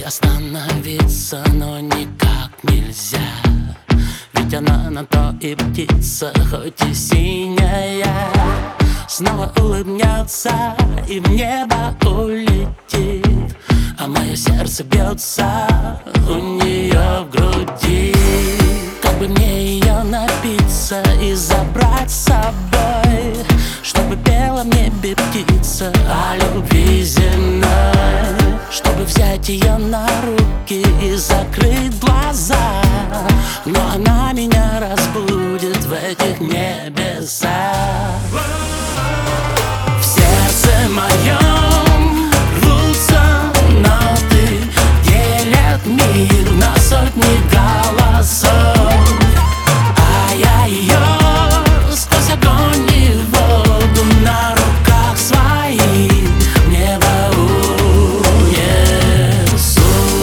остановиться, но никак нельзя. Ведь она на то и птица, хоть и синяя. Снова улыбнется и в небо улетит, а мое сердце бьется у нее в груди. Как бы мне ее напиться и забрать с собой, чтобы пела в небе птица о любви земной. Чтобы взять ее на руки и закрыть глаза, но она меня разбудит в этих небесах. В сердце моем рвутся ноты, делят мир на сотни голосов. А я ее сквозь огонь и воду на руках своих в небо унесу.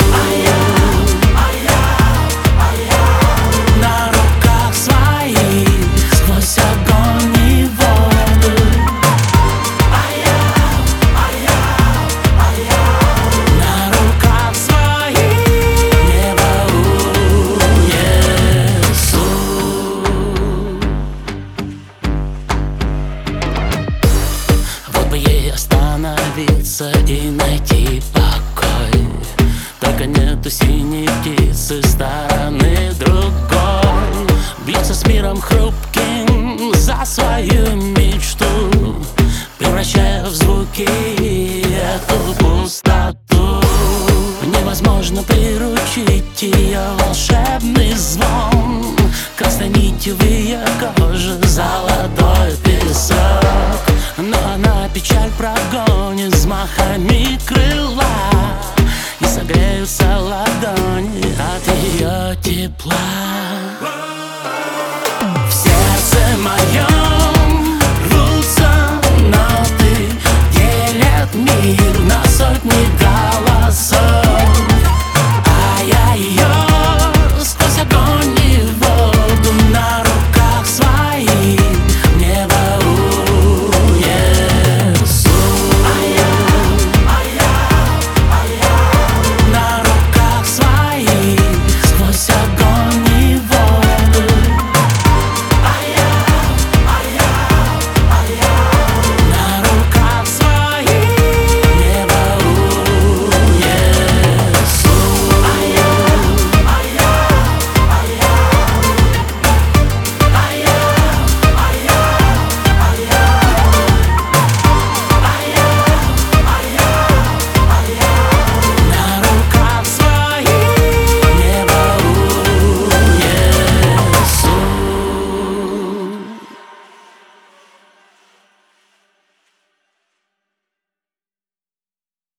На руках своих сквозь огонь и воду. На руках своих в небо унесу. Вот бы ей остановиться и найти покой, только нету синей птицы стороны другой. Биться с миром хрупким за свою мечту, превращая в звуки эту пустоту. Невозможно приручить ее волшебный звон, красной нитью в ее коже золотой песок. Но она печаль прогонит взмахами крыла, и согреются ладони от ее тепла.